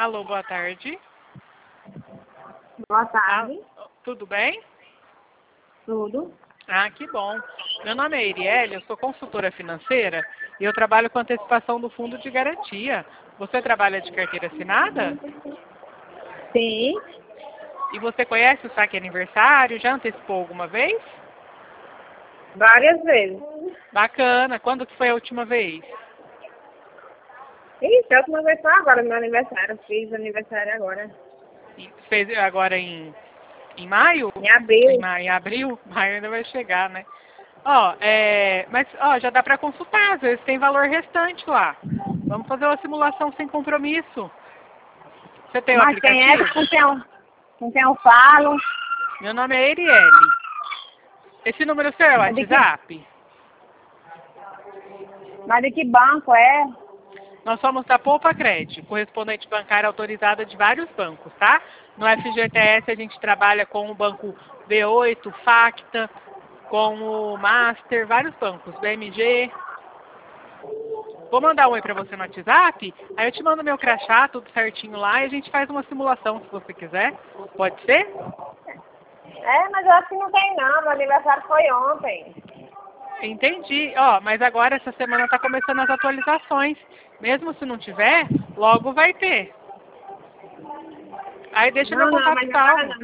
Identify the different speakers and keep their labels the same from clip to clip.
Speaker 1: Alô, boa tarde.
Speaker 2: Boa tarde.
Speaker 1: Tudo bem?
Speaker 2: Tudo.
Speaker 1: Ah, que bom. Meu nome é Iriele, eu sou consultora financeira e eu trabalho com antecipação do fundo de garantia. Você trabalha de carteira assinada?
Speaker 2: Sim.
Speaker 1: E você conhece o saque aniversário? Já antecipou alguma vez?
Speaker 2: Várias vezes.
Speaker 1: Bacana. Quando que foi a última vez?
Speaker 2: Isso, a última vez foi agora, meu aniversário. Fiz aniversário agora.
Speaker 1: Fez agora em maio?
Speaker 2: Em abril.
Speaker 1: Em abril? Maio ainda vai chegar, né? Mas já dá para consultar, às vezes tem valor restante lá. Vamos fazer uma simulação sem compromisso. Você tem o
Speaker 2: Mas quem é
Speaker 1: aplicativo?
Speaker 2: com quem eu falo?
Speaker 1: Meu nome é Erielle. Esse número seu é o
Speaker 2: Mas de que,
Speaker 1: WhatsApp?
Speaker 2: mas de que banco é?
Speaker 1: Nós somos da Poupa Cred, correspondente bancária autorizada de vários bancos, tá? No FGTS a gente trabalha com o banco B8, Facta, com o Master, vários bancos, BMG. Vou mandar um oi pra você no WhatsApp, aí eu te mando meu crachá, tudo certinho lá, e a gente faz uma simulação se você quiser. Pode ser?
Speaker 2: É, mas eu acho que não tem não. Meu aniversário foi ontem.
Speaker 1: Entendi. Mas agora essa semana tá começando as atualizações. Mesmo se não tiver, logo vai ter. Aí deixa meu
Speaker 2: Não,
Speaker 1: contato
Speaker 2: mas agora
Speaker 1: salvo.
Speaker 2: não.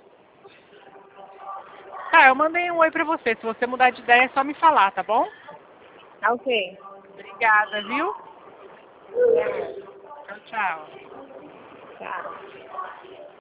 Speaker 1: Tá, eu mandei um oi pra você. Se você mudar de ideia, é só me falar, tá bom?
Speaker 2: Tá ok.
Speaker 1: Obrigada, viu? Tchau, tchau.
Speaker 2: Tchau.